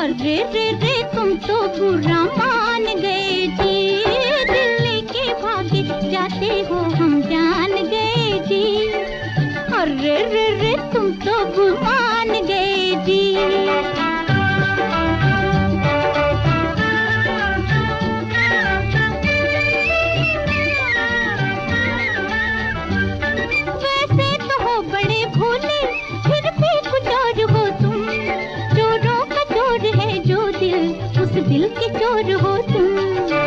अरे रे रे तुम तो बुरा मान गए जी, दिल लेके भागे जाते हो हम जान गए जी। अरे रे रे तुम तो बुरा मान गए जी। दिल के चोर हो तुम,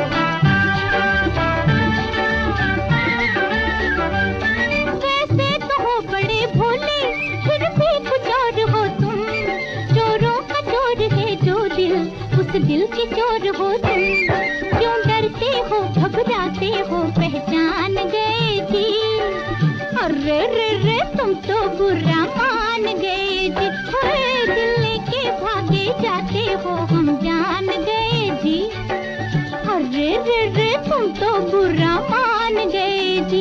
वैसे तो हो बड़े भोले फिर भी कुछ और हो तुम। चोरों का चोर है जो दिल, उस दिल के चोर हो तुम। क्यों डरते हो घबराते हो पहचान गए जी। अरे रे रे तुम तो बुरा मान गए जी। दिल लेके भागे जाते हो हम जान गए जी। अरे रे रे तुम तो बुरा मान गए जी।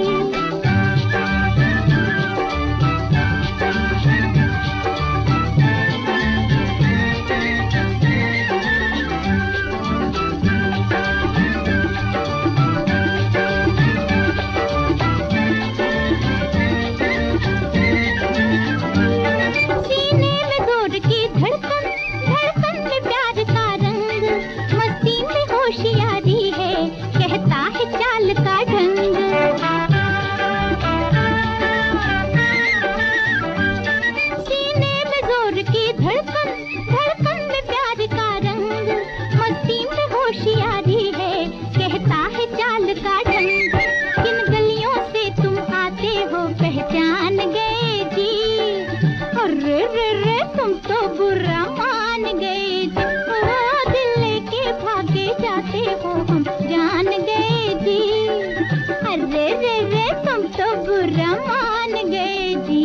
पहचान गए जी। अरे रे रे तुम तो बुरा मान गए जी। दिल लेके भागे जाते हो हम जान गए जी। अरे रे रे तुम तो बुरा मान गए जी।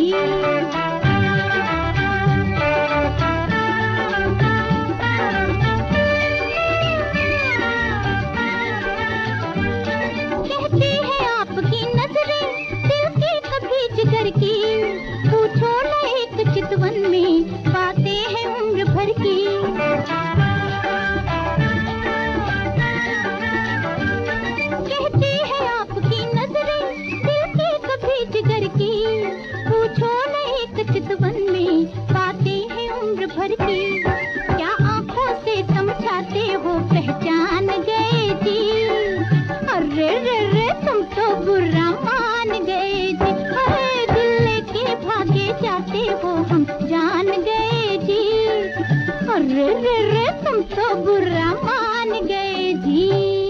पूछो न एक चितवन में बातें हैं उम्र भर की। कहती है आपकी नजरें दिल की कभी जिगर की। पूछो न एक चितवन में बातें हैं उम्र भर की। क्या आंखों से समझाते हो पहचान गए जी। अरे रे रे तुम तो बुरा मान गए जी। भागे जाते हो हम जान गए जी। अरे रे रे तुम तो बुरा मान गए जी।